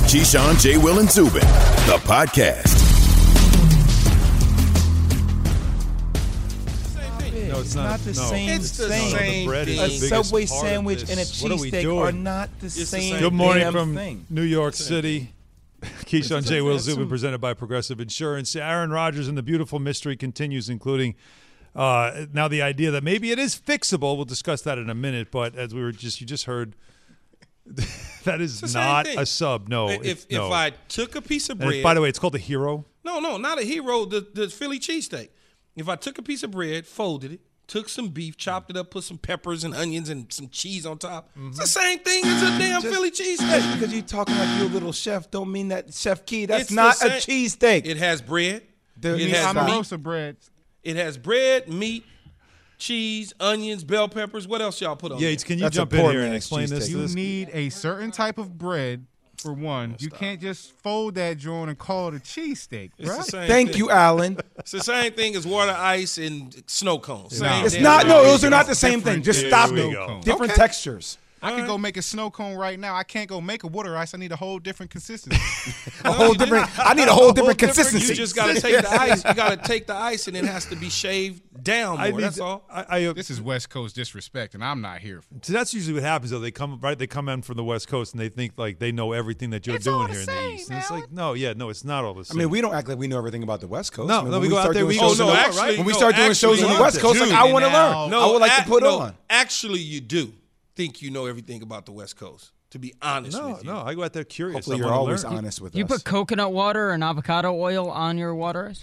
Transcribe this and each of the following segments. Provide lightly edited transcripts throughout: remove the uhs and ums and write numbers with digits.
Keyshawn, J. Will, and Zubin, the podcast. No, it's not the same It's the thing. same The bread is thing. the A biggest Subway part of sandwich this. and a What are we cheesesteak doing? are not the same Good morning damn from thing. New York City. Keyshawn, J. Will, Zubin, too. presented by Progressive Insurance. Aaron Rodgers and the beautiful mystery continues, including now the idea that maybe it is fixable. We'll discuss that in a minute. But as you just heard, that is It's the same not thing. a sub. No. If no. I took a piece of And bread, by the way, it's called a hero. no, not a hero, the Philly cheesesteak. If I took a piece of bread, folded it, took some beef, chopped it up, put some peppers and onions and some cheese on top, it's the same thing as a damn Philly Just cheesesteak. because you're talking like you're a little chef don't mean that Chef Key. That's It's not the a same- cheesesteak. It has bread. The It meat has side. meat. roast of bread. It has bread, meat, cheese, onions, bell peppers. What else y'all put on? Yates, can you That's a jump in poor here and man's explain this? cheesesteak. You This- need a certain type of bread for one. You can't just fold that joint and call it a cheesesteak, It's the right? same Thank thing. you, Alan. It's the same thing as water, ice, and snow cones. Same It's damn not. thing. No, those are not the same thing. Just Here stop we it. go. Different Okay. textures. I could go make a snow cone right now. I can't go make a water ice. I need a whole different consistency. A whole different. I need a whole different consistency. You just got to take the ice. You got to take the ice, and it has to be shaved down more. That's all. This is West Coast disrespect, and I'm not here for it. So that's usually what happens, though. They come in from the West Coast and they think like they know everything that you're doing here in the East. And it's like, no, it's not all the I same. mean, we don't act like we know everything about the West Coast. No, I mean, no, when we go out start there, doing we- shows Oh, on no, the- actually, when we no, start doing shows on actually, the West Coast, like, I want to learn. I would like to put on. Actually, you do think you know everything about the West Coast. To be honest with you. No, I go out there curious. Hopefully, I you're wanna always learn. honest with You us. put coconut water and avocado oil on your water ice?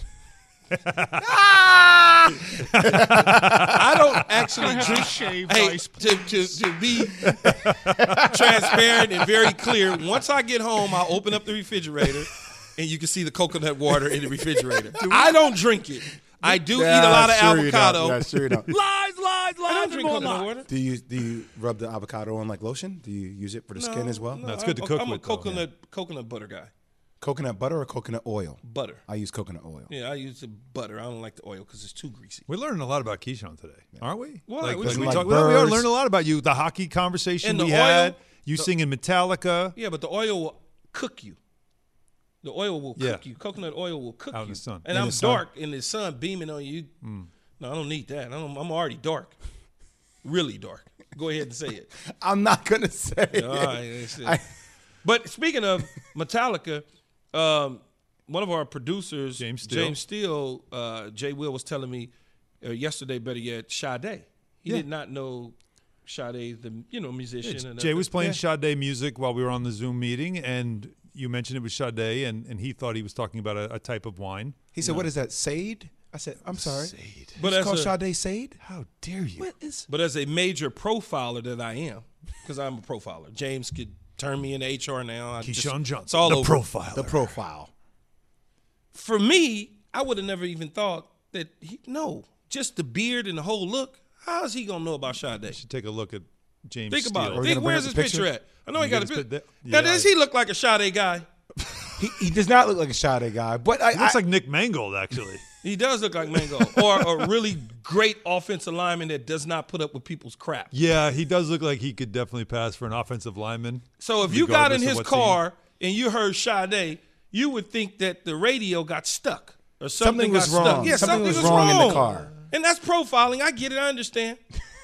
I don't actually drink. shaved Hey, ice. to be transparent and very clear, once I get home, I'll open up the refrigerator, and you can see the coconut water in the refrigerator. I don't drink it. I do eat a lot of avocado. Yeah, sure you don't. I don't drink coconut water. Do you rub the avocado on like lotion? Do you use it for the skin as well? No, it's good to cook I'm with, a though. coconut butter guy. Coconut butter or coconut oil? Butter. I use coconut oil. Yeah, I use the butter. I don't like the oil because it's too greasy. We're learning a lot about Keyshawn today, aren't we? Well, like, we like should we like talk, we are birds. learning a lot about you. The hockey conversation And the we had. oil. You singing Metallica Yeah, but the oil will cook you. The oil will Yeah. cook you. Coconut oil will cook Out in you. the sun. And In I'm the sun. dark in the sun beaming on you. No, I don't need that. I'm already dark. Really dark. Go ahead and say it. I'm not gonna say it. All right, that's it. But speaking of Metallica, one of our producers, James Steele. Jay Will was telling me yesterday, better yet, Sade. He did not know Sade, the musician. Jay was playing Sade music while we were on the Zoom meeting, and you mentioned it was Sade, and he thought he was talking about a type of wine. He said, "What is that? Sade?" I said, "I'm sorry." Sade. But It's as called a- Sade Sade. How dare you? What is? But as a major profiler that I am, because I'm a profiler, James could turn me into HR now. Keyshawn Johnson, it's all the over. profiler. The profile. For me, I would have never even thought that just the beard and the whole look. How is he gonna know about Sade? You should take a look at James Think about Steele. it. we gonna bring Where's up his the picture picture? at? I know he got a get his picture. pic- Now, yeah, does he look like a Sade guy? He does not look like a Sade guy, but He looks like Nick Mangold, actually. He does look like Mango, or a really great offensive lineman that does not put up with people's crap. Yeah, he does look like he could definitely pass for an offensive lineman. So if you got in regardless of his what car and you heard Sade, you would think that the radio got stuck or Something something was got wrong. stuck. Yeah, Something was wrong in the car. And that's profiling. I get it. I understand.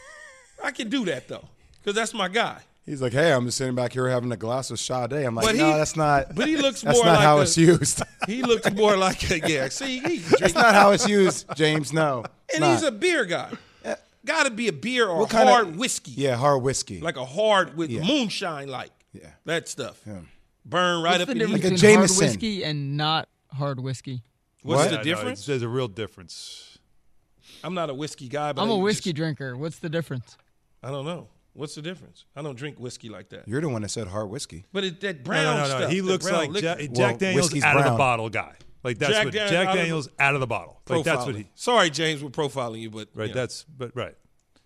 I can do that though, because that's my guy. he's like, "Hey, I'm just sitting back here having a glass of Sade." I'm like, But "No, he- that's not." But he looks That's more not like how it's used. He looks more like a See, he That's drinks, not how it's used, James. No. and Not. he's a beer guy. Got to be a beer or What kind hard of- whiskey. Yeah, hard whiskey. Like a hard with Yeah. moonshine, like Yeah. that stuff. Yeah. Burn right What's up the in difference you. Like a between hard Jameson. whiskey and not hard whiskey? What's What? the Yeah, no, difference? there's a real difference. I'm not a whiskey guy, but I'm a I whiskey just- drinker. What's the difference? I don't know. What's the difference? I don't drink whiskey like that. You're the one that said hard whiskey. But that brown No. stuff. He that looks brown like liquor. Jack Daniels whiskey's out of the brown. bottle guy. Like that's Jack what Daniels Jack out of the- Daniels out of the bottle. Like that's what Profiling. he. Sorry, James, we're profiling you, but Right. you know. That's right.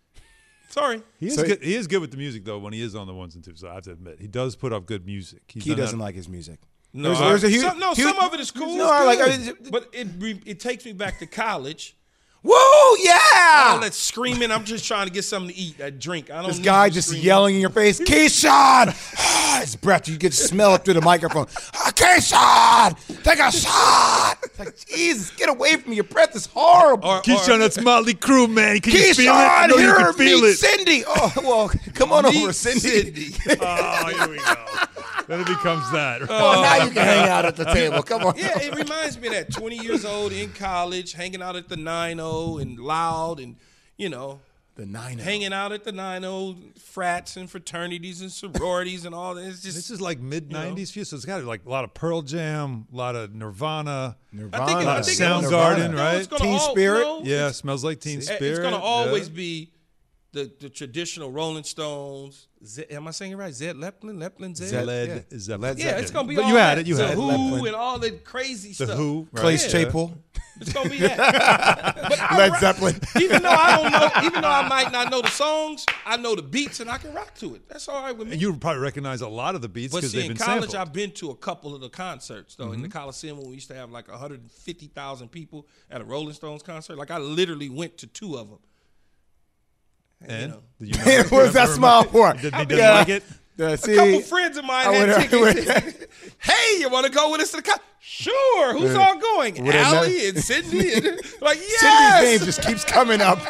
Sorry. He is So- good. He is good with the music though. When he is on the ones and twos, so I have to admit, he does put up good music. He's He done doesn't that- like his music. No, There's a huge- some of it is cool. No, I like- but it takes me back to college. Woo! Yeah! All that screaming, I'm just trying to get something to eat, a drink. I don't. This need guy you just screaming. yelling in your face, Keyshawn! his breath. You could smell it through the microphone. Keyshawn, take a shot. It's like, Jesus, get away from me. Your breath is horrible. Keyshawn, that's Motley Crue, man. Can you feel it? Keyshawn, I know you here, can feel meet it. Cindy. Oh, well, come on over, Cindy. Oh, here we go. Then it becomes that. Oh, now you can hang out at the table. Come on. Yeah, it reminds me of that 20 years old in college, hanging out at the 9-0 and loud and, you know, The 9-0. hanging out at the 9-0 frats and fraternities and sororities and all that. It's just, This is like mid-'90s feel, so it's got like a lot of Pearl Jam, a lot of Nirvana, I think Soundgarden, right? it's gonna Teen Spirit? Yeah, smells like Teen Spirit. It's going to always yeah. be the traditional Rolling Stones. Am I saying it right? Zed Zeppelin? Zed? Led Zeppelin. Yeah, it's going to be But all you had that. it, you the had it. Who and all that crazy The stuff. Who, right? Clay Yeah. Chapel. It's going to be that. But Led Zeppelin. Even though I don't know, even though I might not know the songs, I know the beats and I can rock to it. That's all right with me. And you would probably recognize a lot of the beats But because see, they've in been college, sampled. I've been to a couple of the concerts, though. In the Coliseum, when we used to have like 150,000 people at a Rolling Stones concert, like I literally went to 2 of them. And You know. did you remember- What's that smile for? He didn't Yeah. like it. Yeah, A see, couple friends of mine I had would- tickets. Hey, you want to go with us to the concert? Sure. Who's Yeah. all going? Would have Allie and Cindy. And, like, Cindy's yes. name just keeps coming up.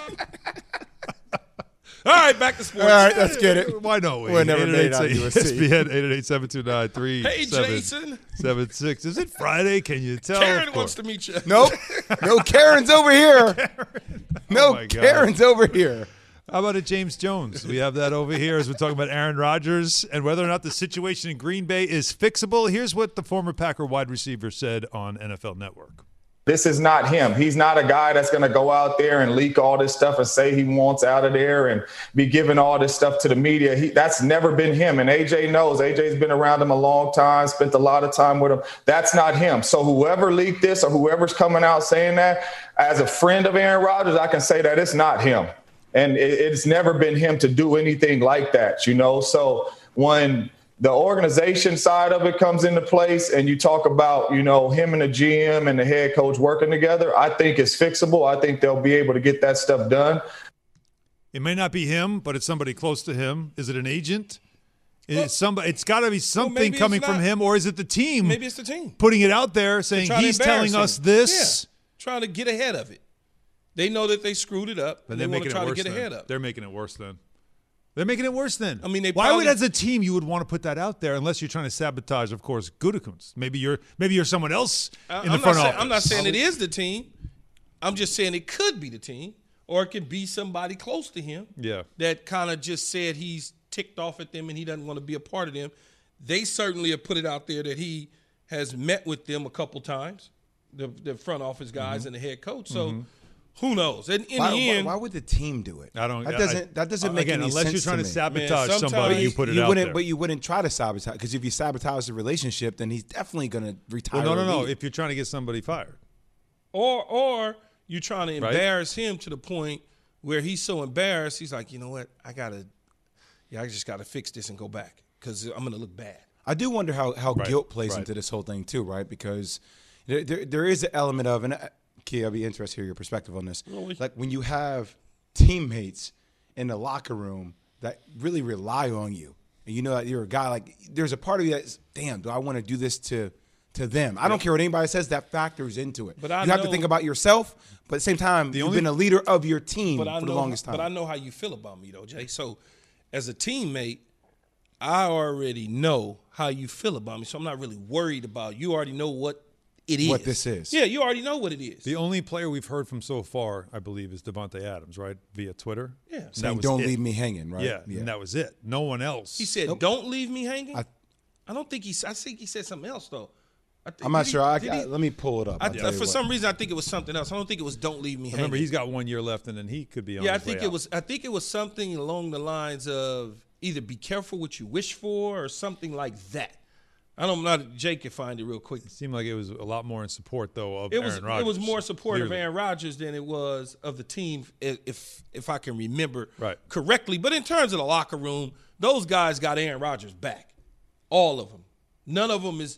All right, back to sports. All right, let's get it. Why not? We're never made out of USC. ESPN 888-729-3776. Hey, Jason. Is it Friday? Can you tell? Karen Of wants course. to meet you. Nope. No Karen's over here. No Oh my God. Karen's over here. How about it, James Jones? We have that over here as we're talking about Aaron Rodgers and whether or not the situation in Green Bay is fixable. Here's what the former Packer wide receiver said on NFL Network. This is not him. He's not a guy that's going to go out there and leak all this stuff and say he wants out of there and be giving all this stuff to the media. That's never been him. And AJ knows. AJ's been around him a long time, spent a lot of time with him. That's not him. So whoever leaked this or whoever's coming out saying that, as a friend of Aaron Rodgers, I can say that it's not him. And it's never been him to do anything like that, you know. So when the organization side of it comes into place and you talk about, you know, him and the GM and the head coach working together, I think it's fixable. I think they'll be able to get that stuff done. It may not be him, but it's somebody close to him. Is it an agent? It's got to be something maybe it's coming from not. him, or is it the team Maybe it's the team. putting it out there saying Trying to he's telling embarrass us him. this? Yeah. Trying to get ahead of it. They know that they screwed it up, But and they they're want to making try it to worse get then. ahead of it. They're making it worse then. They're making it worse then. I mean, they why would, probably- as a team, you would want to put that out there unless you're trying to sabotage, of course, Gutekunst. Maybe you're someone else in the front office. I'm not saying it is the team. I'm just saying it could be the team, or it could be somebody close to him. Yeah. That kind of just said he's ticked off at them and he doesn't want to be a part of them. They certainly have put it out there that he has met with them a couple times, the front office guys and the head coach. So who knows? And in the end, Why would the team do it? I don't. That doesn't make again, any unless sense you're trying to me. sabotage Man, sometimes somebody, you put it out wouldn't, there. But you wouldn't try to sabotage, because if you sabotage the relationship, then he's definitely going to retire. well, no. or leave. If you're trying to get somebody fired, or you trying to Right. embarrass him to the point where he's so embarrassed, he's like, you know what? I just got to fix this and go back because I'm going to look bad. I do wonder how Right, guilt plays right. into this whole thing too, right? Because there is an element of, and Key, I'll be interested to hear your perspective on this. Really? Like when you have teammates in the locker room that really rely on you, and you know that you're a guy, like there's a part of you that's, damn, do I want to do this to them? I don't care what anybody says, that factors into it. But you I have to know- think about yourself, but at the same time, you've been a leader of your team But I for know, the longest time. But I know how you feel about me, though, Jay. So, as a teammate, I already know how you feel about me. So I'm not really worried about you. Already know what it is. What this is. Yeah, you already know what it is. the only player we've heard from so far, I believe, is Devontae Adams, right, via Twitter. Yeah. And that Saying, was don't it. leave me hanging, right? Yeah, and that was it. No one else. He said, "Don't leave me hanging." I don't think I think he said something else though. I'm not sure. Did he? Let me pull it up. I'll tell you For what. some reason, I think it was something else. I don't think it was "Don't leave me Remember, hanging." he's got 1 year left, and then he could be on. Yeah, I his think way it out. was. I think it was something along the lines of either "Be careful what you wish for" or something like that. I don't know. Jake can find it real quick. It seemed like it was a lot more in support, though, of It was Aaron Rodgers. it was more support of clearly. Aaron Rodgers than it was of the team, if I can remember Right. correctly. But in terms of the locker room, those guys got Aaron Rodgers back, all of them. None of them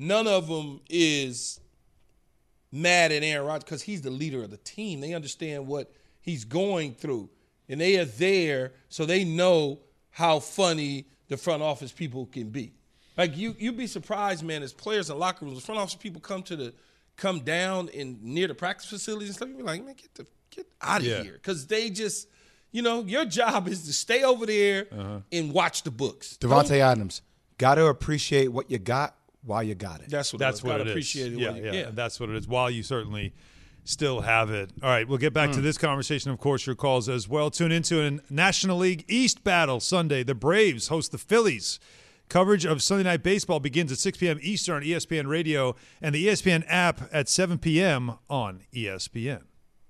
is mad at Aaron Rodgers because he's the leader of the team. They understand what he's going through, and they are there so they know how funny the front office people can be. Like you'd be surprised, man. As players in locker rooms, the front office people come down in near the practice facilities and stuff. You be like, man, get out of here, because they just, your job is to stay over there and watch the books. Devontae Adams, got to appreciate what you got while you got it. That's what it is. Yeah, that's what it is. While you certainly still have it. All right, we'll get back to this conversation. Of course, your calls as well. Tune into a National League East battle Sunday. The Braves host the Phillies. Coverage of Sunday Night Baseball begins at 6 p.m. Eastern on ESPN Radio and the ESPN app at 7 p.m. on ESPN.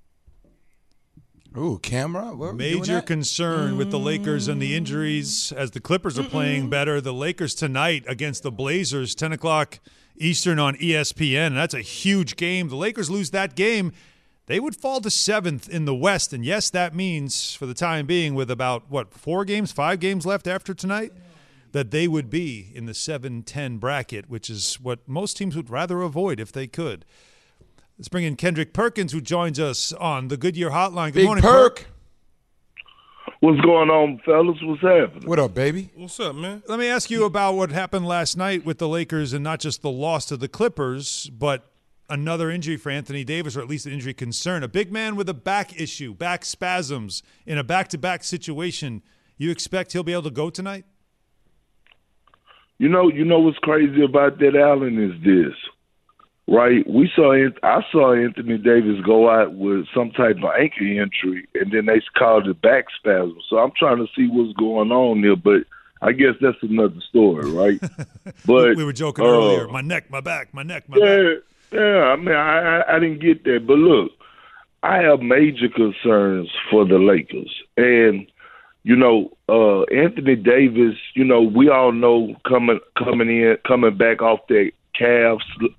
Ooh, camera? Major concern with the Lakers and the injuries as the Clippers are playing better. The Lakers tonight against the Blazers, 10 o'clock Eastern on ESPN. That's a huge game. The Lakers lose that game, they would fall to 7th in the West. And, yes, that means for the time being with about, 5 games left after tonight, that they would be in the 7-10 bracket, which is what most teams would rather avoid if they could. Let's bring in Kendrick Perkins, who joins us on the Goodyear Hotline. Good morning, Perk. What's going on, fellas? What's happening? What up, baby? What's up, man? Let me ask you about what happened last night with the Lakers, and not just the loss to the Clippers, but another injury for Anthony Davis, or at least an injury concern. A big man with a back issue, back spasms, in a back-to-back situation. You expect he'll be able to go tonight? You know what's crazy about that, Allen, is this, right? I saw Anthony Davis go out with some type of ankle injury, and then they called it back spasm. So I'm trying to see what's going on there, but I guess that's another story, right? But we were joking earlier. My neck, my back, my neck, my back. Yeah. I mean, I didn't get that, but look, I have major concerns for the Lakers, and Anthony Davis, we all know coming back off that calf,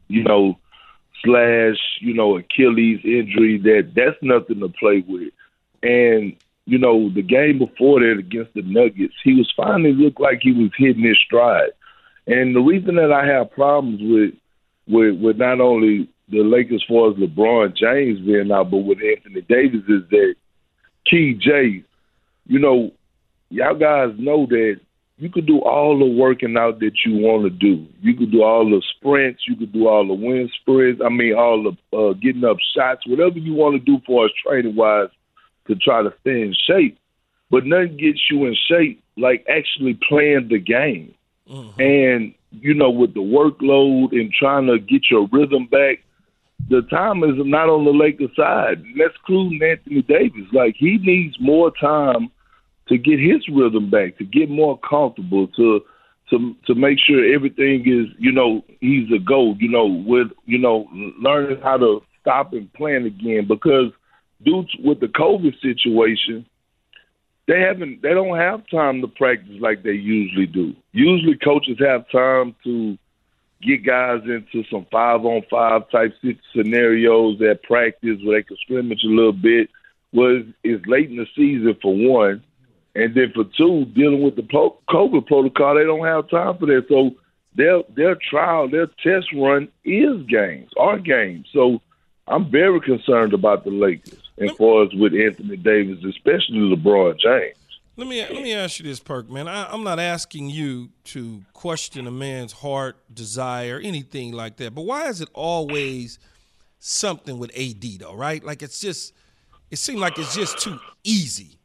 Achilles injury, that's nothing to play with. And, the game before that against the Nuggets, he was finally looked like he was hitting his stride. And the reason that I have problems with not only the Lakers as far as LeBron James being out, but with Anthony Davis is that Key J, y'all guys know that you could do all the working out that you want to do. You could do all the sprints. You could do all the wind sprints. I mean, all the getting up shots, whatever you want to do for us training-wise to try to stay in shape. But nothing gets you in shape like actually playing the game. Mm-hmm. And, with the workload and trying to get your rhythm back, the time is not on the Lakers side. That's including Anthony Davis. Like, he needs more time to get his rhythm back, to get more comfortable, to make sure everything is, he's a go, with, learning how to stop and plan again. Because due to, with the COVID situation, they don't have time to practice like they usually do. Usually coaches have time to get guys into some 5-on-5 type scenarios at practice where they can scrimmage a little bit. It's late in the season for one. And then for two, dealing with the COVID protocol, they don't have time for that. So their test run is games. So I'm very concerned about the Lakers as far as with Anthony Davis, especially LeBron James. Let me ask you this, Perk, man. I'm not asking you to question a man's heart, desire, anything like that. But why is it always something with AD, though, right? Like it seems like it's just too easy.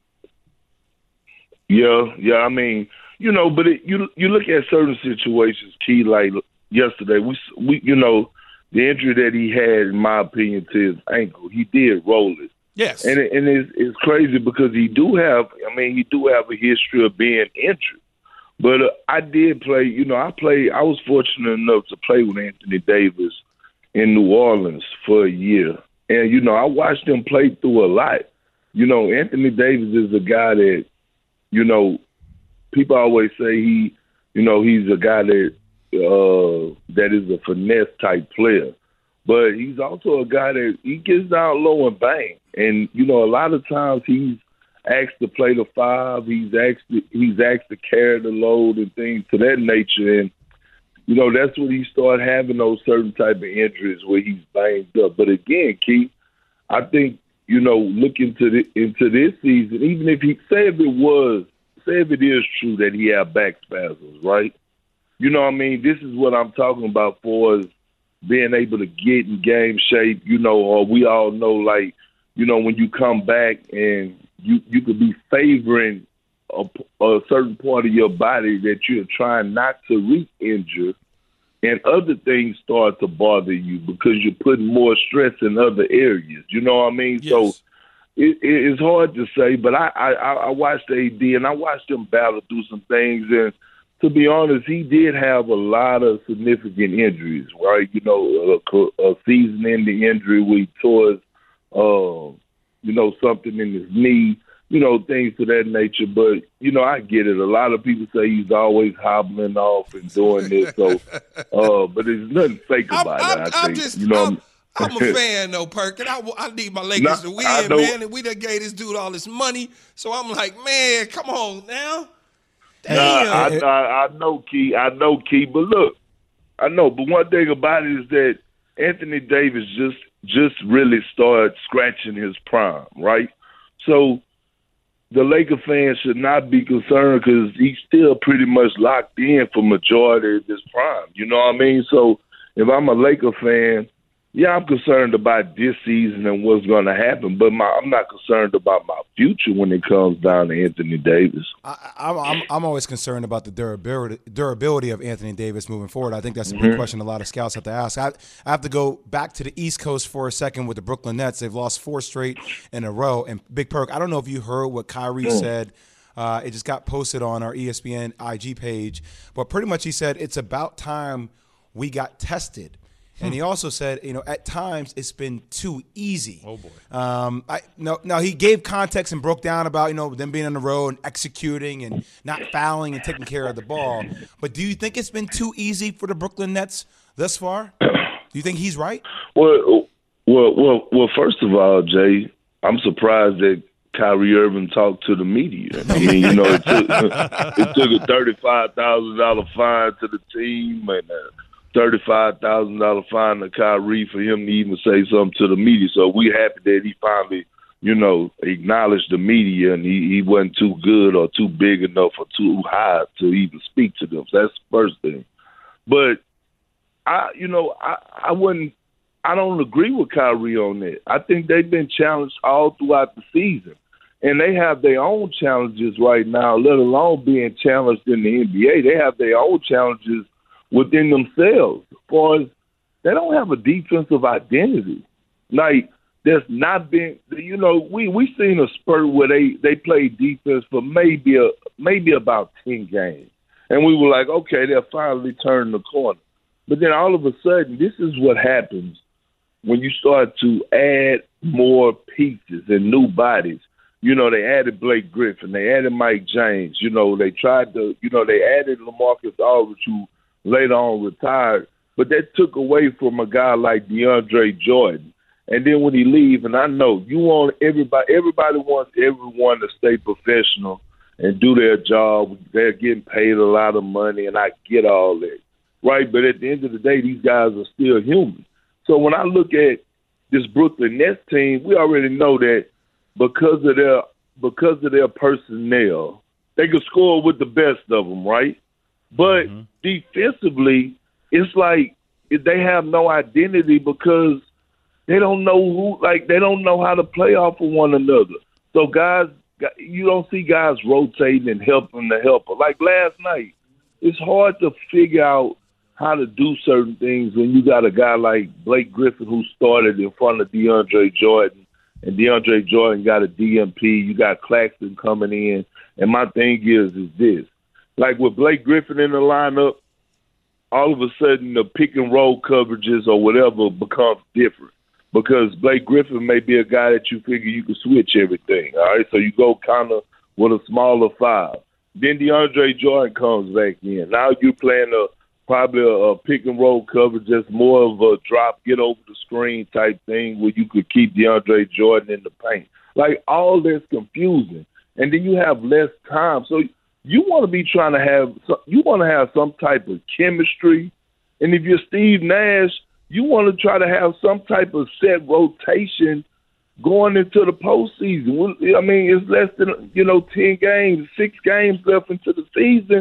Yeah. I mean, but you look at certain situations, Key, like yesterday, we the injury that he had, in my opinion, to his ankle, he did roll it. Yes. And it's crazy because he do have a history of being injured. But I did play, I was fortunate enough to play with Anthony Davis in New Orleans for a year. And, I watched him play through a lot. Anthony Davis is a guy that, people always say he's a guy that is a finesse type player, but he's also a guy that he gets down low and bang. And a lot of times he's asked to play the 5. He's asked to carry the load and things to that nature. And that's when he started having those certain type of injuries where he's banged up. But again, Keith, I think look into this season, even if it is true that he had back spasms, right? You know what I mean? This is what I'm talking about for is being able to get in game shape, or we all know, like, when you come back and you could be favoring a certain part of your body that you're trying not to re-injure, and other things start to bother you because you're putting more stress in other areas. You know what I mean? Yes. So it's hard to say, but I watched AD and I watched him battle through some things, and to be honest, he did have a lot of significant injuries, right? A season-ending injury where he tore something in his knee, things of that nature. But, I get it. A lot of people say he's always hobbling off and doing this. So, but there's nothing fake about it, I think. I'm a fan, though, Perkin. I need my Lakers to win, man. And we done gave this dude all this money. So I'm like, man, come on now. Damn. I know, Key. But look, I know. But one thing about it is that Anthony Davis just really started scratching his prime, right? So the Laker fans should not be concerned because he's still pretty much locked in for majority of his prime. You know what I mean? So if I'm a Laker fan, yeah, I'm concerned about this season and what's going to happen, but I'm not concerned about my future when it comes down to Anthony Davis. I'm always concerned about the durability of Anthony Davis moving forward. I think that's a big question a lot of scouts have to ask. I have to go back to the East Coast for a second with the Brooklyn Nets. They've lost 4 straight in a row. And Big Perk, I don't know if you heard what Kyrie said. It just got posted on our ESPN IG page. But pretty much he said it's about time we got tested. And he also said, at times it's been too easy. Oh, boy. Now he gave context and broke down about, them being on the road and executing and not fouling and taking care of the ball. But do you think it's been too easy for the Brooklyn Nets thus far? Do you think he's right? Well, first of all, Jay, I'm surprised that Kyrie Irving talked to the media. I mean, it took a $35,000 fine to the team and $35,000 fine to Kyrie for him to even say something to the media. So we happy that he finally, acknowledged the media and he wasn't too good or too big enough or too high to even speak to them. So that's the first thing. But I don't agree with Kyrie on that. I think they've been challenged all throughout the season. And they have their own challenges right now, let alone being challenged in the NBA. They have their own challenges within themselves, as far as they don't have a defensive identity. Like, there's not been, we seen a spurt where they played defense for maybe about 10 games. And we were like, okay, they're finally turning the corner. But then all of a sudden, this is what happens when you start to add more pieces and new bodies. They added Blake Griffin. They added Mike James. They tried to, they added LaMarcus Aldridge, who later on retired, but that took away from a guy like DeAndre Jordan. And then when he leaves, and I know you want everybody wants everyone to stay professional and do their job. They're getting paid a lot of money, and I get all that, right? But at the end of the day, these guys are still human. So when I look at this Brooklyn Nets team, we already know that because of their personnel, they can score with the best of them, right? But defensively, it's like they have no identity because they don't know they don't know how to play off of one another. So you don't see guys rotating and helping the helper. Like last night, it's hard to figure out how to do certain things when you got a guy like Blake Griffin who started in front of DeAndre Jordan, and DeAndre Jordan got a DMP. You got Claxton coming in. And my thing is this. Like with Blake Griffin in the lineup, all of a sudden the pick and roll coverages or whatever becomes different because Blake Griffin may be a guy that you figure you can switch everything. All right, so you go kind of with a smaller 5. Then DeAndre Jordan comes back in. Now you're playing probably a pick and roll coverage that's more of a drop, get over the screen type thing where you could keep DeAndre Jordan in the paint. Like all that's confusing, and then you have less time, so. You want to be trying to have some type of chemistry. And if you're Steve Nash, you want to try to have some type of set rotation going into the postseason. I mean, it's less than, 10 games, 6 games left into the season.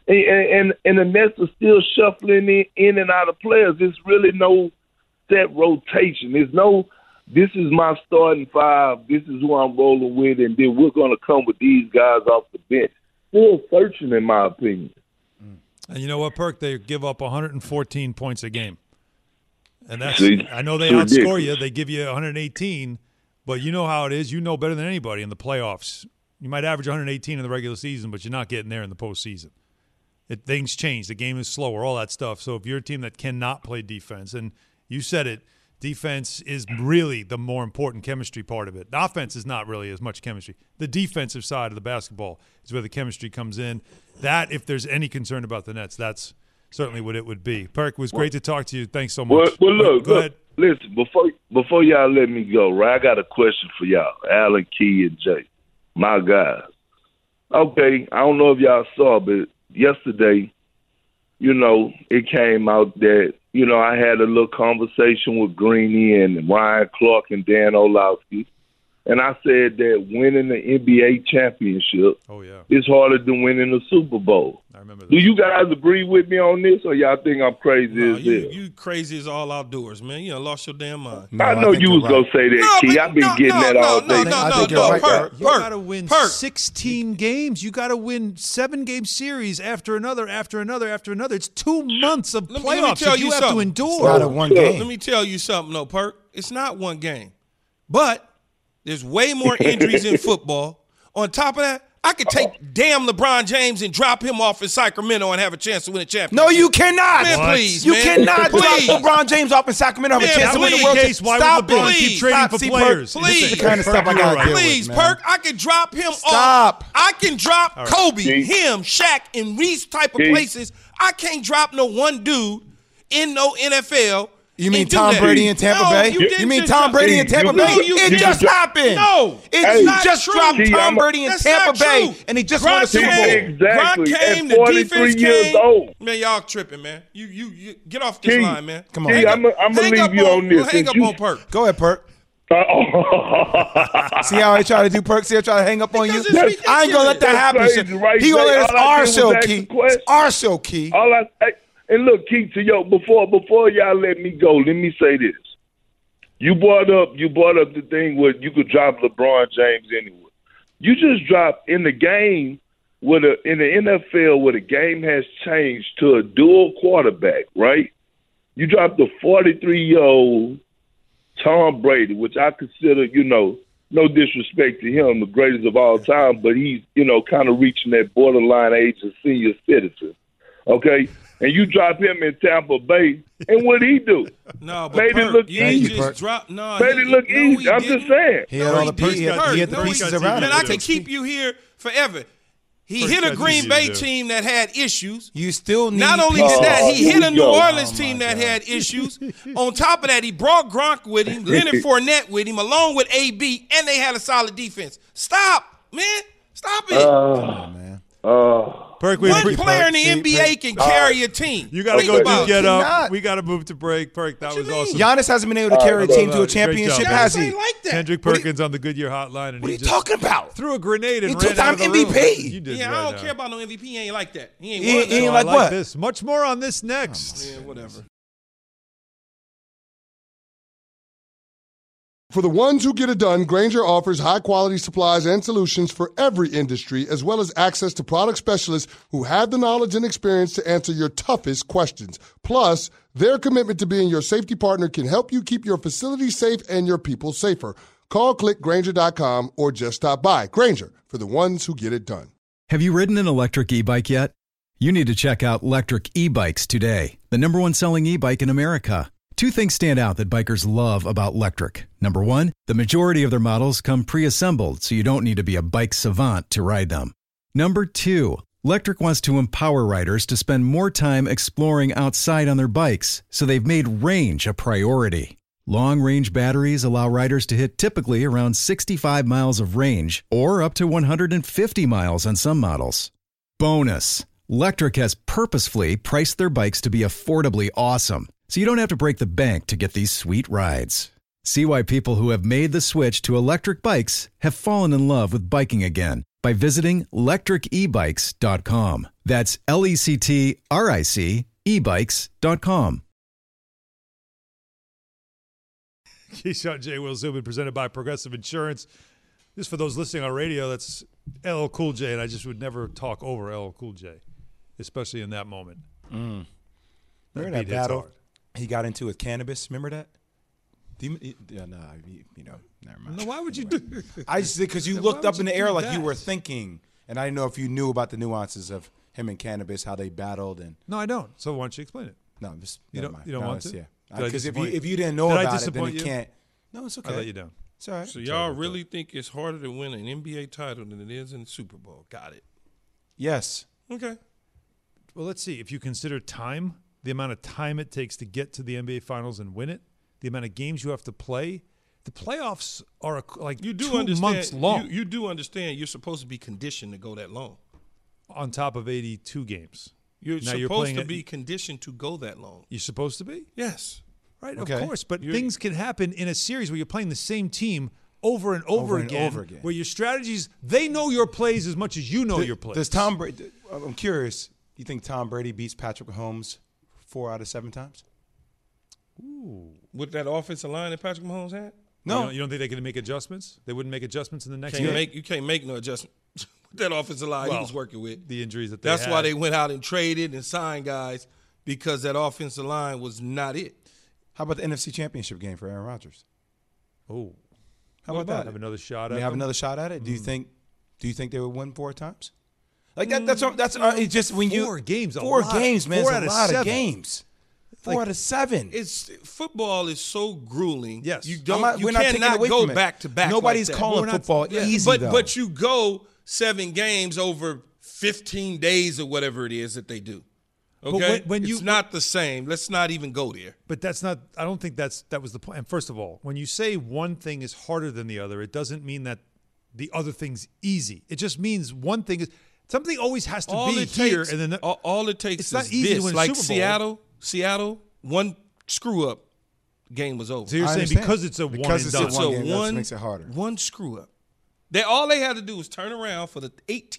And the Nets are still shuffling in and out of players. There's really no set rotation. There's no, this is my starting five, this is who I'm rolling with, and then we're going to come with these guys off the bench. Still searching, in my opinion. And you know what, Perk? They give up 114 points a game. And that's, I know they It's outscore ridiculous. you. They give you 118, but you know how it is. You know better than anybody in the playoffs. You might average 118 in the regular season, but you're not getting there in the postseason. Things change. The game is slower, all that stuff. So if you're a team that cannot play defense, and you said it, defense is really the more important chemistry part of it. The offense is not really as much chemistry. The defensive side of the basketball is where the chemistry comes in. That, if there's any concern about the Nets, that's certainly what it would be. Perk, it was great to talk to you. Thanks so much. Well, look, Go ahead. listen, before y'all let me go, right, I got a question for y'all, Alan, Key, and Jay, my guys. Okay, I don't know if y'all saw, but yesterday, it came out that, I had a little conversation with Greeny and Ryan Clark and Dan Orlovsky, and I said that winning the NBA championship is harder than winning the Super Bowl. I remember that. Do you guys agree with me on this, or y'all think I'm crazy as hell? You crazy as all outdoors, man. You done lost your damn mind. I know you was going to say that, Key. I've been getting that all day. You got to win 16 games. You got to win 7-game series after another. It's 2 months of Let me playoffs tell that you you have something. to endure. It's not a one game. Let me tell you something, though, Perk. It's not one game. But there's way more injuries in football. On top of that, I could take damn LeBron James and drop him off in Sacramento and have a chance to win a championship. No, you cannot. Man, What? please, You man. cannot Please. drop LeBron James off in Sacramento. Have a Man, chance to win the please. World Case, why Stop would LeBron it. keep trading Stop. for See, players? Perk, Please. This is the kind of stuff I Perk, got you're to deal Please, with, man. Perk, I can drop him Stop. off. I can drop Kobe, See? him, Shaq, in these type of See? places. I can't drop no one dude in no NFL. You mean and do Tom that. Brady in Tampa No, Bay? you You didn't mean just Tom drop- Brady in Tampa No, Bay? you It didn't. just happened. No, It not just true. dropped See, Tom Brady in That's Tampa not Bay, true. and he just won a Gronk Super Bowl. came- Exactly. Gronk came, At the 43 defense years came. old. Man, y'all tripping, man. You get off this Key. line, man. Come on. Key, I'm going to leave you on this. Hang up You- on Perk. Go ahead, Perk. See how I try to do, Perk? See how I try to hang up on you? Because it's ridiculous. I ain't going to let that happen. That's crazy, right He going to there. let us All I our did was show, ask Key. the question. It's our show, Key. And look, Keith, before y'all let me go, let me say this. You brought up the thing where you could drop LeBron James anywhere. You just dropped in the game in the NFL where the game has changed to a dual quarterback, right? You dropped the 43-year-old Tom Brady, which I consider, no disrespect to him, the greatest of all time, but he's, kind of reaching that borderline age of senior citizen. Okay? And you drop him in Tampa Bay, and what'd he do? No, but Made it Perk, look you easy. just dropped. No, Made it look easy. he I'm didn't. just saying. He had all the didn't. he had the No, he pieces didn't. around Man, it. I can keep you here forever. He Perk hit a got Green easy Bay to do. team that had issues. You still need Not only pieces. did that, he here hit we a New go. Orleans team that had issues. On top of that, he brought Gronk with him, Leonard Fournette with him, along with AB, and they had a solid defense. Stop, man. Stop it. Perk, we One appreciate player in the NBA can carry a team. You got to Think go about get it. up. Not. We got to move to break. Perk, that was awesome. Giannis hasn't been able to carry a team to a Great championship, job. has Giannis he? ain't like that. Kendrick Perkins on the Goodyear Hotline, and What are he you just talking about? threw a grenade and He ran out of the two-time room. MVP. You did Yeah, right I don't now. care about no MVP. He ain't like that. He ain't He won ain't that. like I what? this. Much more on this next. Yeah, whatever. For the ones who get it done, Grainger offers high-quality supplies and solutions for every industry, as well as access to product specialists who have the knowledge and experience to answer your toughest questions. Plus, their commitment to being your safety partner can help you keep your facility safe and your people safer. Call clickgrainger.com or just stop by. Grainger, for the ones who get it done. Have you ridden an electric e-bike yet? You need to check out Lectric E-Bikes today, the #1 selling e-bike in America. Two things stand out that bikers love about Lectric. Number one, the majority of their models come pre-assembled, so you don't need to be a bike savant to ride them. Number two, Lectric wants to empower riders to spend more time exploring outside on their bikes, so they've made range a priority. Long-range batteries allow riders to hit typically around 65 miles of range, or up to 150 miles on some models. Bonus, Lectric has purposefully priced their bikes to be affordably awesome, so you don't have to break the bank to get these sweet rides. See why people who have made the switch to electric bikes have fallen in love with biking again by visiting lectricebikes.com. That's LECTRIC ebikes.com. Keyshawn J. Will Zubin, presented by Progressive Insurance. Just for those listening on radio, that's LL Cool J, and I just would never talk over LL Cool J, especially in that moment. Remember beat that hits battle hard. he got into with cannabis? Remember that? Never mind. No, why would you do? I just because you Why looked would up in you the air do like that? you were thinking, and I didn't know if you knew about the nuances of him and cannabis, how they battled, and No, I don't. So why don't you explain it? no, just You never don't- mind. you don't No, want it's- to? Yeah, Did I because disappoint if you didn't know Did I about it, then disappoint it you? can't. No, it's okay. I let you down. It's all right. So y'all really think it's harder to win an NBA title than it is in the Super Bowl? Got it. Yes. Okay. Well, let's see. If you consider time, the amount of time it takes to get to the NBA Finals and win it, the amount of games you have to play, the playoffs are like You do 2 understand. months long You do understand. You're supposed to be conditioned to go that long. on top of 82 games. You're Now supposed playing to it- be conditioned to go that long. You're supposed to be? Yes. Right, Okay. of course. But You're- things can happen in a series where you're playing the same team over and over, Over and again, over again. where your strategies, they know your plays as much as you know your plays. Does Tom Brady? I'm curious. You think Tom Brady beats Patrick Mahomes 4 out of 7 times? With that offensive line that Patrick Mahomes had, No. You don't think they can make adjustments? They wouldn't make adjustments in the next you year? can't make no adjustment. With that offensive line he Well, was working with. The injuries that they That's had. why they went out and traded and signed guys because that offensive line was not it. How about the NFC Championship game for Aaron Rodgers? Oh, How What about about that? have another shot They at have them? another shot at it. Do you think they would win 4 times? Like that? That's it's just when you 4 games, a 4 lot. games, man. 4 It's out a of lot 7. of games. 4 out of 7. It's football is so grueling. Yes. you I'm don't. not- You we're not taking cannot away go from it. back to back. Nobody's like that. calling We're not- football yeah, easy, though. But you go 7 games over 15 days or whatever it is that they do. Okay, when you- it's not the same. Let's not even go there. But that's not. I don't think that was the point. And first of all, when you say one thing is harder than the other, it doesn't mean that the other thing's easy. It just means one thing is something always has to All be it here, takes, and then all it takes it's is not easy to this. win a Like Super Bowl. Seattle, one screw up, game was over. So you're I saying understand. because it's a Because one it's and a done. one game, that makes it harder. One screw up. All they had to do was turn around for the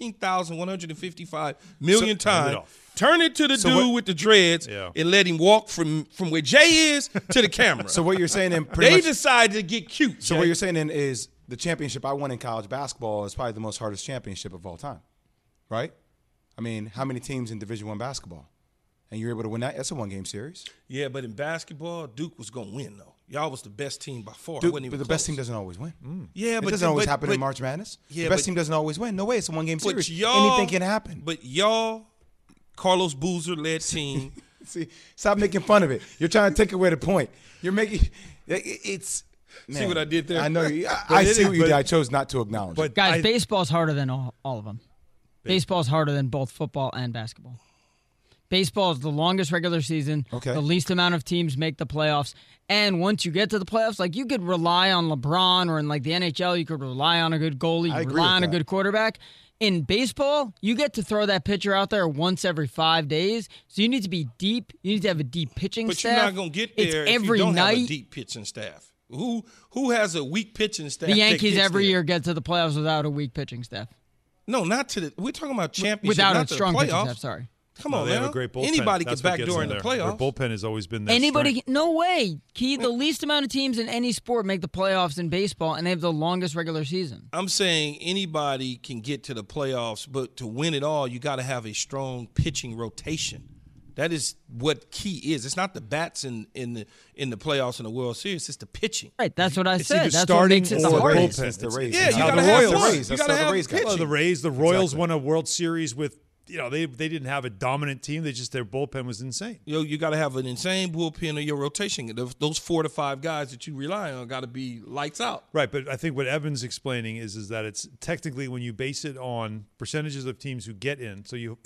18,155 million So- turn it times. off. Turn it to the So dude what- with the dreads Yeah. and let him walk from where Jay is to the camera. So what you're saying then pretty they much, decided to get cute. So Jay. what you're saying then is the championship I won in college basketball is probably the most hardest championship of all time, right? I mean, how many teams in Division I basketball? And you're able to win that? That's a 1-game series. Yeah, but in basketball, Duke was gonna win though. Y'all was the best team by far. Dude, Wasn't even but the best close. team doesn't always win. Yeah, It but doesn't always but- happen but- in March Madness. Yeah, the best but- team doesn't always win. No way, it's a 1-game But series. y'all, Anything can happen. But y'all, Carlos Boozer led team. See, stop making fun of it. You're trying to take away the point. You're making it's. See what I did there? I know. I see what you did. I chose not to acknowledge. But it. Guys, baseball's harder than all of them. Baseball's harder than both football and basketball. Baseball is the longest regular season. Okay. The least amount of teams make the playoffs. And once you get to the playoffs, like you could rely on LeBron, or in like the NHL, you could rely on a good goalie, I you agree rely with on a that. good quarterback. In baseball, you get to throw that pitcher out there once every 5 days. So you need to be deep. You need to have a deep pitching But staff. you're not gonna get there It's if every you don't night. have a deep pitching staff. Who has a weak pitching staff? The that Yankees gets every there? year get to the playoffs without a weak pitching staff. No, not to the. We're talking about championship. Without not a the strong pitching playoffs. staff, sorry. Come No, on, they man. have a great bullpen. Anybody That's can what gets backdoor in them the there. Their playoffs. bullpen has always been their Anybody, strength. no way. The least amount of teams in any sport make the playoffs in baseball, and they have the longest regular season. I'm saying anybody can get to the playoffs, but to win it all, you got to have a strong pitching rotation. That is what key is. It's not the bats in the playoffs in the World Series. It's the pitching. Right, that's what I It's said. either That's what starting makes it or the the hardest. bullpen. It's the It's- Rays. Yeah, you Now, got to the have Royals- fun. Rays. You That's got to how the have Rays got it. pitching. Well, the Royals Exactly. won a World Series with, they didn't have a dominant team. Their bullpen was insane. You got to have an insane bullpen of your rotation. Those 4 to 5 guys that you rely on got to be lights out. Right, but I think what Evan's explaining is that it's technically when you base it on percentages of teams who get in, so you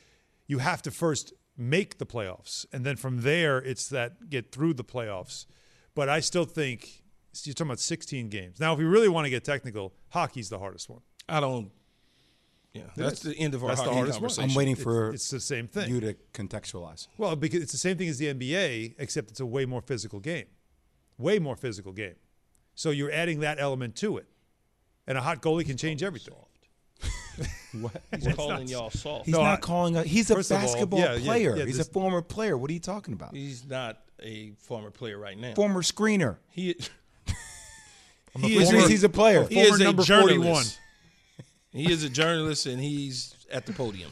have to first make the playoffs, and then from there it's that get through the playoffs. But I still think you're talking about 16 games. Now, if we really want to get technical, hockey's the hardest one. I don't. Yeah, that's the end of our That's the hockey hardest one. conversation. I'm waiting for It's the same thing. you to contextualize. Well, because it's the same thing as the NBA, except it's a way more physical game. Way more physical game. So you're adding that element to it. And a hot goalie can change everything. What? He's calling y'all soft. He's not calling us. He's a First of all, basketball yeah, player. yeah, He's a former player. What are you talking about? He's not a former player right now. Former screener. He Which means he's a player. He is a number journalist. 41. He is a journalist, and he's at the podium.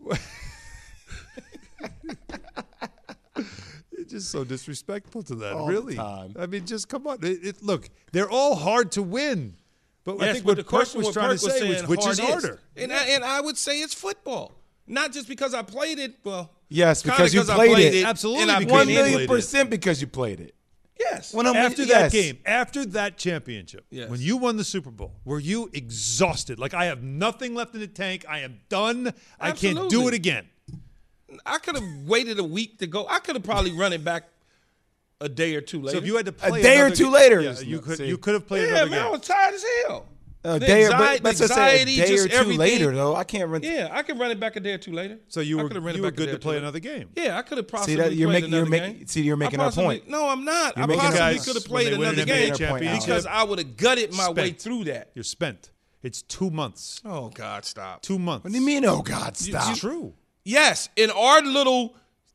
You're just so disrespectful to that. All the really? time. I mean, just come on. Look, they're all hard to win. But I Yes, think but what the Perk question was what trying Perk to was say saying which is hard harder. And I would say it's football. Not just because I played it. Well, Yes, kinda because you 'cause I played it. Absolutely, And I because One you played played it. it. 1,000,000% because you played it. Yes. After that game, after that championship, Yes. when you won the Super Bowl, were you exhausted? Like, I have nothing left in the tank. I am done. I can't do Absolutely. it again. I could have waited a week to go. I could have probably run it back a day or two later. So if you had to play day or another two ga- later. yeah, you could have played yeah, another man, I game. was tired as hell. A The day, anxiety- but let's just say a anxiety, day just or two everything. later, though. I can't run. Yeah, I could run it back a day or two later. So you I were could have run it you were back a good day to or play two another game. Yeah, I could have possibly See that you're played making you're another making game. see you're making I our possibly- point. No, I'm not. You're I making our possibly point. could have When played they win another an NBA game championship, because I would have gutted my way Spent. through that. You're spent. It's 2 months. Oh God, stop. 2 months. What do you mean? Oh God, stop! It's true. Yes, in our little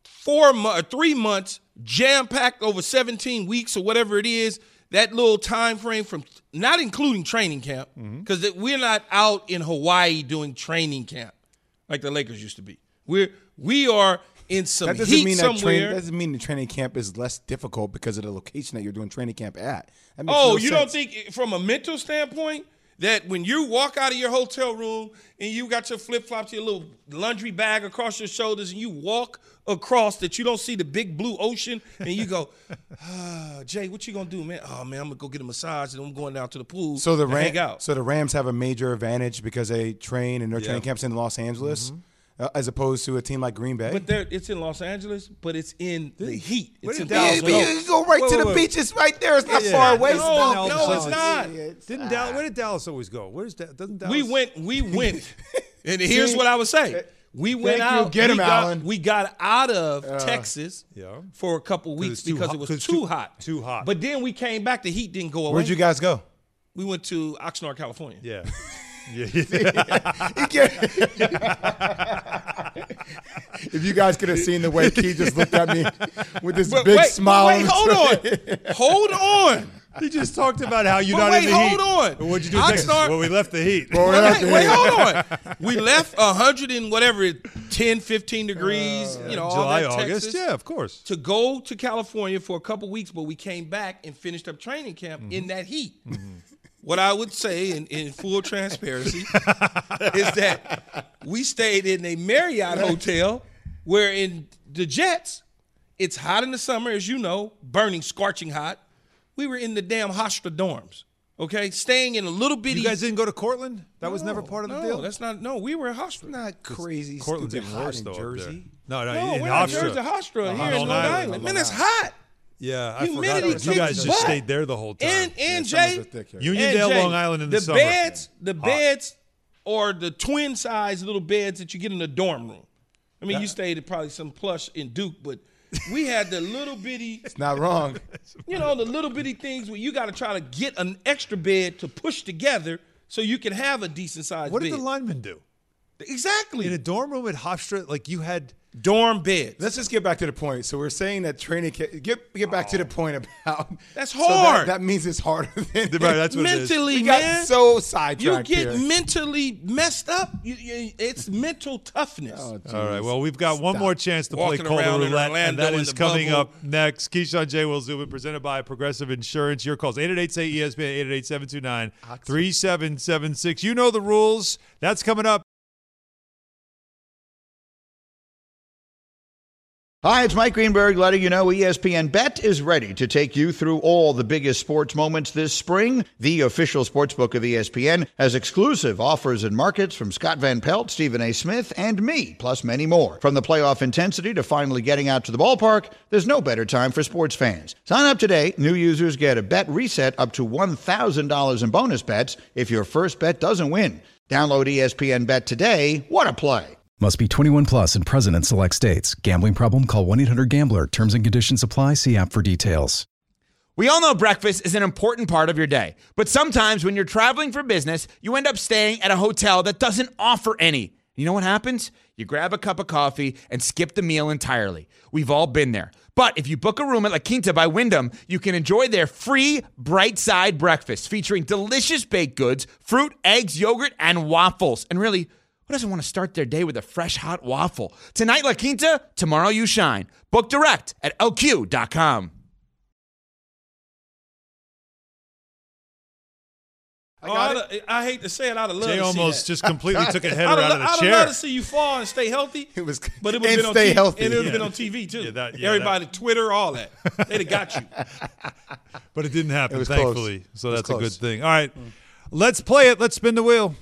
3 months, jam packed over 17 weeks or whatever it is, that little time frame from not including training camp, because we're not out in Hawaii doing training camp like the Lakers used to be. We are in some That doesn't heat mean somewhere. that doesn't mean the training camp is less difficult because of the location that you're doing training camp at. That makes Oh, no you sense. don't think from a mental standpoint that when you walk out of your hotel room and you got your flip-flops, your little laundry bag across your shoulders, and you walk across that you don't see the big blue ocean, and you go, Jay, what you gonna do, man? Oh man, I'm gonna go get a massage and I'm going down to the pool. So the to hang out. So the Rams have a major advantage because they train and their training camps in Los Angeles, as opposed to a team like Green Bay. But it's in Los Angeles, but it's in the heat. It's in Dallas Dallas. go? you can go right to the beach. It's right there. It's not far away. No, it's not. Where did Dallas always go? Doesn't Dallas? We went, and here's what I would say. We went Thank you. out. Get him, we got, Alan. We got out of Texas Yeah. for a couple weeks it's too because hot- it was 'cause too hot. too hot. But then we came back. The heat didn't go away. Where'd you guys go? We went to Oxnard, California. Yeah. If you guys could have seen the way Key just looked at me with this But big wait, smile. Wait, hold on. He just talked about how you're But not wait, in the heat. hold on. But what'd you do next? Oxnard- Well, we left the heat. Wait, hold on. We left 100 and whatever, 10, 15 degrees, all July, that August. Texas, Yeah, of course. to go to California for a couple weeks, but we came back and finished up training camp in that heat. What I would say in full transparency is that we stayed in a Marriott hotel where in the Jets, it's hot in the summer, as you know, burning, scorching hot. We were in the damn Hofstra dorms, okay? Staying in a little bitty. You guys didn't go to Cortland? That was never part of the deal? That's not. No, we were in Hofstra. Not crazy. Cortland's stupid even hot worse, in though, up there. Jersey. No, No, in we're in Hofstra. Jersey, Hofstra, here in Long Long Island. Island. Man, it's hot. Yeah, I forgot. Humidity that. You guys kicks just butt. stayed there the whole time. And summers Jay, are thick here. Uniondale, Jay, Long Island in the summer. The beds are the twin size little beds that you get in a dorm room. I mean, you stayed at probably some plush in Duke, but we had the little bitty, It's not wrong. the little bitty things where you got to try to get an extra bed to push together so you can have a decent sized What bed. did the linemen do? Exactly. In a dorm room at Hofstra, like you had dorm beds. Let's just get back to the point. So we're saying that training camp. Get back to the point about. That's So hard. that means it's harder than. Right, that's what it is. Mentally, We man. got so You sidetracked get here. mentally messed up. It's mental toughness. Oh, All right. geez. Well, we've got one Stop. more chance to Walking play Call the around in Roulette, and Orlando that in is the coming bubble. up next. Keyshawn, J. Will Zubin, presented by Progressive Insurance. Your calls, 888-SAY-ESPN, 888-729-3776. You know the rules. That's coming up. Hi, it's Mike Greenberg letting you know ESPN Bet is ready to take you through all the biggest sports moments this spring. The official sportsbook of ESPN has exclusive offers and markets from Scott Van Pelt, Stephen A. Smith, and me, plus many more. From the playoff intensity to finally getting out to the ballpark, there's no better time for sports fans. Sign up today. New users get a bet reset up to $1,000 in bonus bets if your first bet doesn't win. Download ESPN Bet today. What a play. Must be 21 plus and present in select states. Gambling problem? Call 1-800-GAMBLER. Terms and conditions apply. See app for details. We all know breakfast is an important part of your day, but sometimes when you're traveling for business, you end up staying at a hotel that doesn't offer any. You know what happens? You grab a cup of coffee and skip the meal entirely. We've all been there. But if you book a room at La Quinta by Wyndham, you can enjoy their free Bright Side breakfast featuring delicious baked goods, fruit, eggs, yogurt, and waffles. And really, who doesn't want to start their day with a fresh, hot waffle? Tonight, La Quinta, tomorrow you shine. Book direct at lq.com. I hate to say it. I'd have loved Jay to see almost that. just completely took a header I'd out of the have chair. loved to see you fall and stay healthy. But it would have been on stay TV. healthy. And it would have been on TV, too. Yeah, Everybody, Twitter, all that. They'd have got you. But it didn't happen, It was thankfully. close. So It was that's a good close. thing. All right, let's play it. Let's spin the wheel.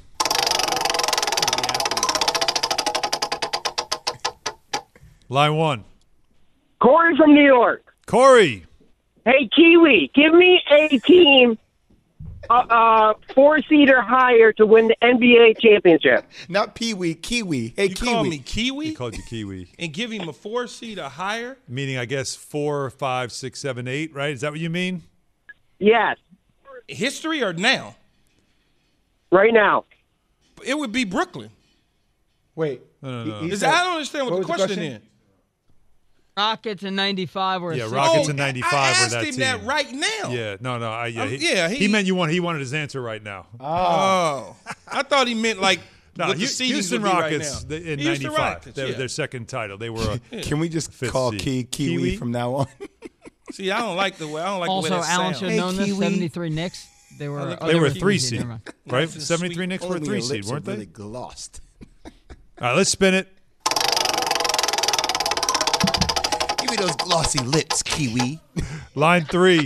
Line 1. Corey from New York. Corey. Hey, Kiwi, give me a team 4-seed or higher to win the NBA championship. Not Pee-wee, Kiwi. Hey, You Kiwi. call me Kiwi He called you Kiwi. and give him a 4-seed or higher? Meaning, I guess, 4, 5, 6, 7, 8, right? Is that what you mean? Yes, History or now? right now. It would be Brooklyn. Wait. No. He I said- don't understand what the was the question question? is. Rockets in 95 were Yeah, six. Rockets in 95 I were asked that him team. that right now. Yeah, no. He he- meant he wanted his answer right now. Oh. I thought he meant like No, what the seedings Houston would be Rockets right now. in Houston 95. Rockets, That was yeah. their second title. They were Can we just Fifth call seed. Kiwi Kiwi? from now on? See, I don't like the way Also, that Allen sounds. should have known this. 73 Knicks. They were. look oh, they were a two 3 seed, seed, never mind. right? Nice and 73 sweet. Knicks were a Only 3 your seed, lips weren't are they? really glossed. All right, let's spin it. Give me those glossy lips, Kiwi. Line 3.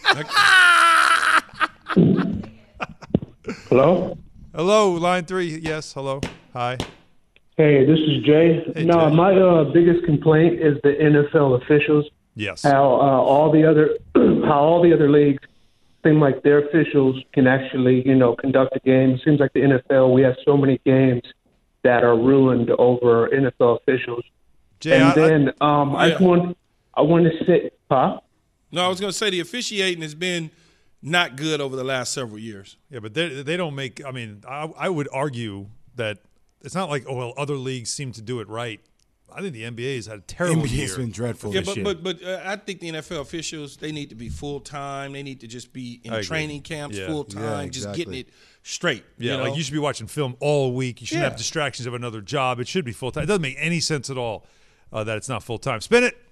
Hello? Hello, line 3. Yes, hello. Hi. Hey, this is Jay. Hey, no, Jay. my biggest complaint is the NFL officials. Yes. How all the other leagues seem like their officials can actually, conduct a game. It seems like the NFL, we have so many games that are ruined over NFL officials. Jay, and then I want to say, huh? No, I was going to say the officiating has been not good over the last several years. Yeah, but they don't make – I mean, I would argue that it's not like, other leagues seem to do it right. I think the NBA has had a terrible year. NBA's been dreadful Yeah, this year. but I think the NFL officials, they need to be full-time. They need to just be I in agree. training camps Yeah. full-time, Yeah, just exactly. getting it straight. Yeah, you know? like you should be watching film all week. You shouldn't Yeah. have distractions of another job. It should be full-time. It doesn't make any sense at all that it's not full-time. Spin it.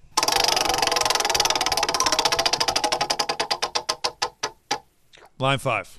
Line 5.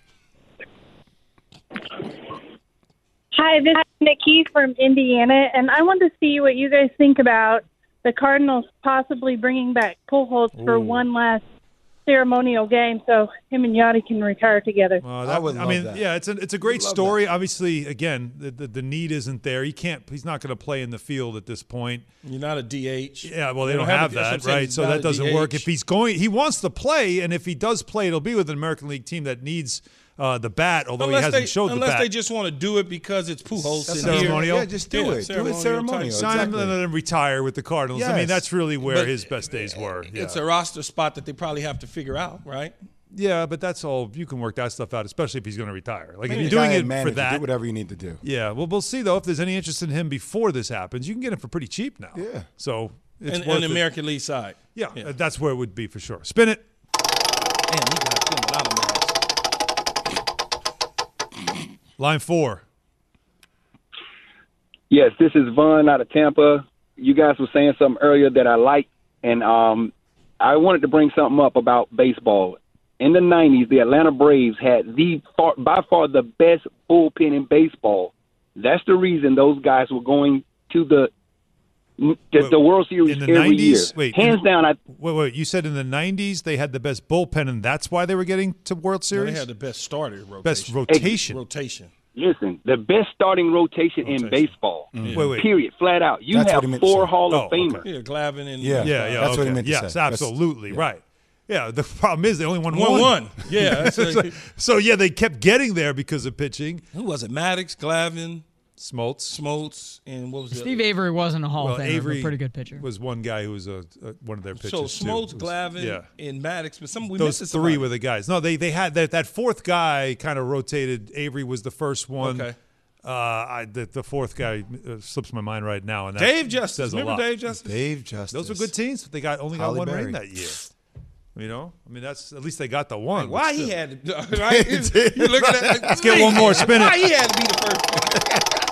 Hi, this is Nikki from Indiana, and I want to see what you guys think about the Cardinals possibly bringing back Pujols for one last ceremonial game so him and Yachty can retire together. I would love that. Yeah, it's a great Love story. Obviously, again, the need isn't there. He's not going to play in the field at this point. You're not a DH. Yeah, well, they don't have that, right? So that doesn't work. If he's going, he wants to play, and if he does play, it'll be with an American League team that needs the bat, although he hasn't showed the bat. Unless they just want to do it because it's Pujols That's in here. ceremonial. Yeah, just do it. Do it ceremonial. Sign him Exactly. and let him retire with the Cardinals. I mean, Yes. that's really where But his best days were. Yeah. It's a roster spot that they probably have to figure out, right? Yeah, but that's all. You can work that stuff out, especially if he's going to retire. Like, if Maybe you're the doing guy it and manager, for that. do whatever you need to do. Yeah, well, we'll see, though, if there's any interest in him before this happens. You can get him for pretty cheap now. Yeah. So it's And worth the it. American League side. Yeah, that's where it would be for sure. Spin it. Damn, he got them a lot of minutes. Line 4. Yes, this is Vaughn out of Tampa. You guys were saying something earlier that I liked, and I wanted to bring something up about baseball. In the 90s, the Atlanta Braves had by far the best bullpen in baseball. That's the reason those guys were going to the World Series In the every 90s? year. Wait, Hands down, Wait. You said in the 90s they had the best bullpen, and that's why they were getting to World No, Series? they had the best starter rotation. Best rotation. Rotation. listen, the best starting rotation in baseball. Wait. Period. Flat out. You That's have what he meant to 4 say. Hall Oh, of Famers. Yeah, Glavine and Yeah, That's okay. what he meant to yes, say. absolutely, right. Yeah, the problem is they only won Won one. one. Yeah, that's so, they kept getting there because of pitching. Who was it? Maddox, Glavine. Smoltz, and what was it? Steve Avery wasn't a Hall of Famer, Avery but pretty good pitcher. Was one guy who was one of their pitchers. So Smoltz, Glavine, and Maddox, but we those missed three were the guys. No, they had that fourth guy kind of rotated. Avery was the first one. Okay. The fourth guy slips my mind right now. And that Dave Justice. says a Remember lot. Dave Justice? Dave Justice. Those were good teams, but they only got Holly one Berry. ring that year. You know, I mean, that's at least they got the one. Why but he still. had to? Right? You look at that. Let's get one more. Spin it. Why he had to be the first?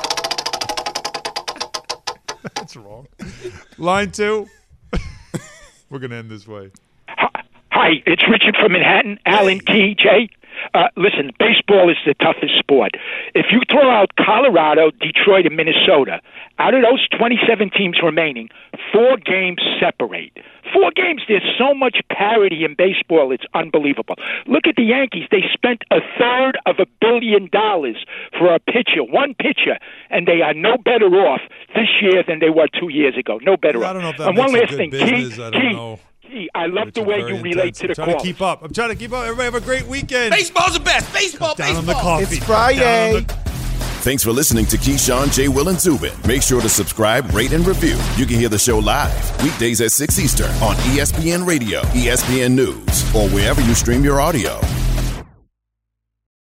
That's wrong. Line 2. We're gonna end this way. Hi, it's Richard from Manhattan. Alan, Key, Jay. Listen, baseball is the toughest sport. If you throw out Colorado, Detroit, and Minnesota, out of those 27 teams remaining, 4 games separate. 4 games. There's so much parity in baseball. It's unbelievable. Look at the Yankees. They spent $350 million for a pitcher, one pitcher, and they are no better off this year than they were 2 years ago. No better off. I don't know if that and makes one a last good thing, business. Key, I don't know. I love the way you relate to the I'm trying call. to keep up. Everybody have a great weekend. Baseball's the best. Baseball. Down on the coffee. It's Friday. Down on the- Thanks for listening to Keyshawn, J. Will, and Zubin. Make sure to subscribe, rate, and review. You can hear the show live weekdays at 6 Eastern on ESPN Radio, ESPN News, or wherever you stream your audio.